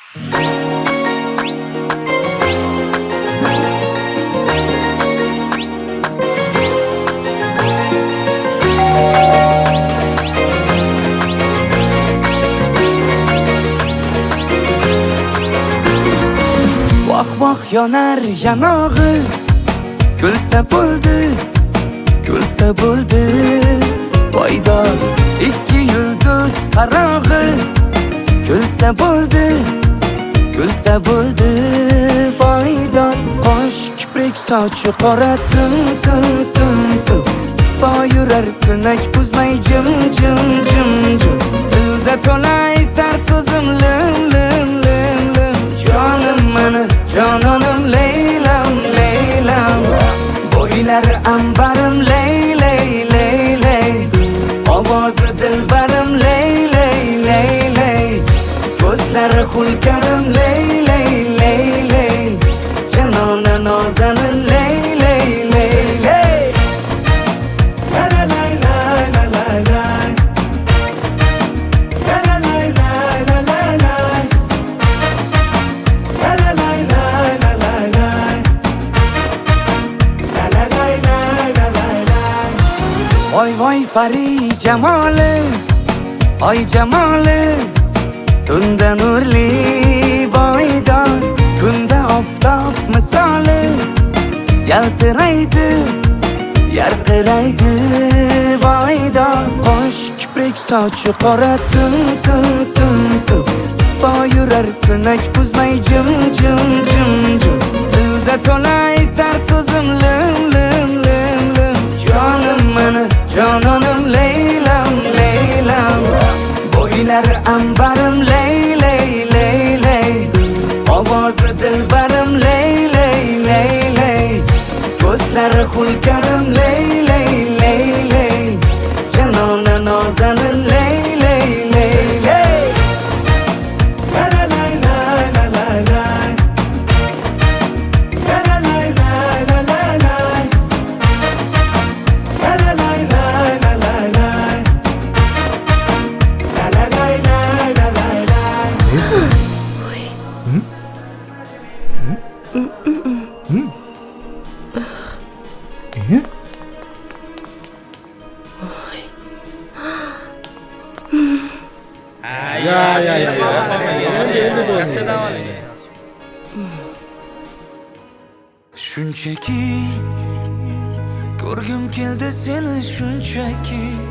Vah vah yonar yanog'i, kulsa bo'ldi, kulsa bo'ldi. Poydor ikki yulduz qarog'i, kulsa bo'ldi, kulsa bo'ldi. Poydor qosh kiprik sochi qora tum tum tum tum. Sipo yurar ko'nak buzmay jim jim jim jim. Dilda to'la aytar so'zim lim lim lim lim. Jonim meni, jononim Leylam Leylam. Bo'ylari ambarim ley ley ley ley. Ovozi dilbarim ley ley ley ley. Ko'zlari hulkarim ley ley ley ley. Janona nozanin ley ley ley ley. La la la la la la la. La la la la la la la. La la la la la la la. La la la la la la la. Voy voy pari jamoli, oy jamoli. Tunda nurli boydor, kunda oftob misoli. Yaltiraydi, yarqiraydi boydor. Qosh kiprik sochi qora tum tum tum tum. Sipo yurar ko'nak buzmay jim jim jim jim. Dilda to'la aytar so'zim lim lim lim lim. Jonim meni, jononim Leylam Leylam. Bo'ylari ambarim ley ley ley ley. Ovozi dilbarim ley ley ley ley. Ko'zlari hulkarim ley ley ley ley. Janona nozanin ley ley ley ley. La la la la la la la. La la la la la la la. La la la la la la la. La la la la la la la. Shunchaki ko'rgim keldi seni shunchaki.